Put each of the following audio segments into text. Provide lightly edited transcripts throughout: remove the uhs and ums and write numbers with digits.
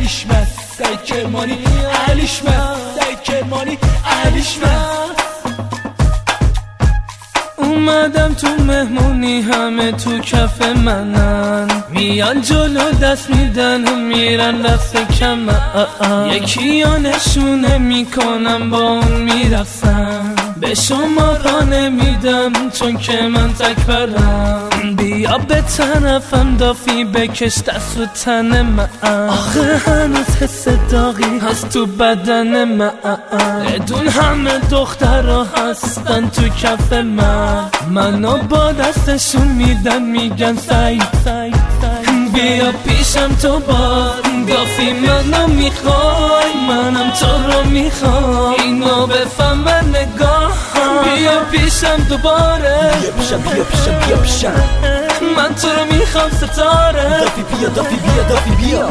علیشمت سعی کرمانی علیشمت سعی کرمانی علیشمت. اومدم تو مهمونی همه تو کف منن، میان جلو دست میدن میرن دست کم، یکی ها نشونه میکنم با اون میرفتم، به شما را نمیدم چون که من تکبرم، بیا به طرفم دافی بکش دست و تن من، آخه هنوز حس داغی هست تو بدن من، بدون همه دخترها هستن تو کف منو با دستشون میدن میگن سعید سعید سعید، بیا پیشم تو با دافی منو میخوای منم تو رو میخوام، اینو بفهم نگاه، بیا پیشم دوباره، بیا پیشم بیا پیشم بیا پیشم، من تو رو میخوام ستاره، دافی بیا دافی بیا دافی بیا.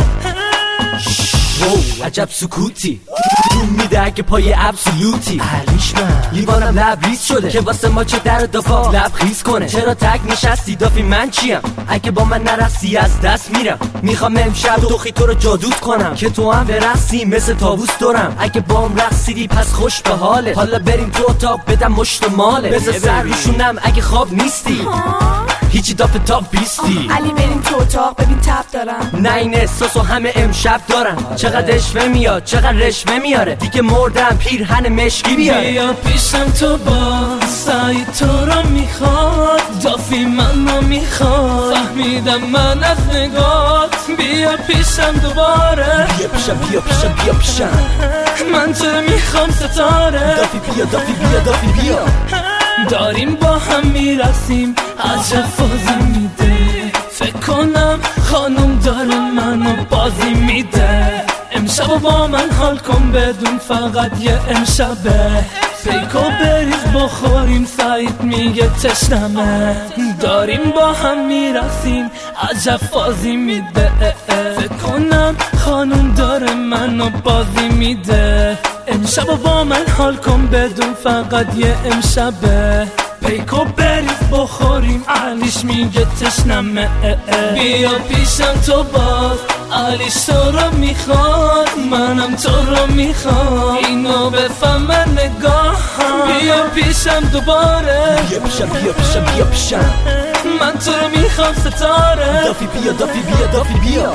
عجب سکوتی جون میده اگه پای ابسولوتی، علیش من لیوانم لبریز شده که واسه ما چه در دفاع لبخیز کنه، چرا تک نشستی دافی من چیم، اگه با من نرستی از دست میرم، میخوام امشب دوخی تو رو جادوت کنم که تو هم برسی مثل طاووس دورم، اگه بام رقصیدی پس خوش به حاله، حالا بریم تو اتاق بدم مشت ماله، بذار سر روشونم اگه خواب نیستی هیچی دافه تا بیستی، علی بریم تو اتاق ببین تب دارم، نه این احساس و همه امشب دارم، چقدر اشوه میاد چقدر رشوه میاره، دیگه مردم پیرهن مشکی بیاره، بیا پیشم تو با سعی تو رو میخواد، دافی منو میخواد، فهمیدم من از نگات، بیا پیشم دوباره، بیا پیشم بیا پیشم بیا پیشم، من تو رو میخوام ستاره، دافی بیا دافی بیا دافی بیا. داریم با هم میرسیم عجب فازی میده، فکر کنم خانم داره منو بازی میده، امشب با من حال کن بدون فقط یه امشبه، پیکو بریز بخوریم سعید میگه تشنمه، داریم با هم میرسیم عجب فازی میده، فکر کنم خانم داره منو بازی میده، امشب با من حال کن بدون فقط یه امشبه، پیکو بریز بخوریم علیش میگه تشنمه، بیا پیشم تو باز علیش تو رو میخواد منم تو رو میخوام، اینو بفهم نگاه، بیا پیشم دوباره، بیا پیشم بیا پیشم بیا پیشم، من تو رو میخوام ستاره، دافی بیا دافی بیا دافی بیا.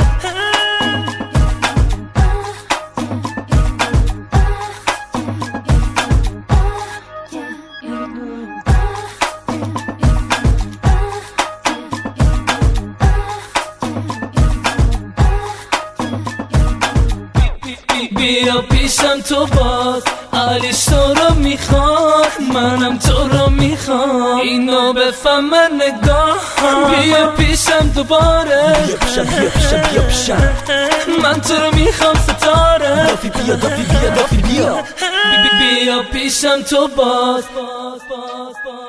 بیا پیشم تو باز علیش تو رو میخواد منم تو رو میخوام، اینو بفهم نگاه، بیا پیشم دوباره، بیا پیشم بیا پیشم بیا پیشم، من تو رو میخوام ستاره، دافی بیا دافی بیا دافی بیا. بیا پیشم تو باز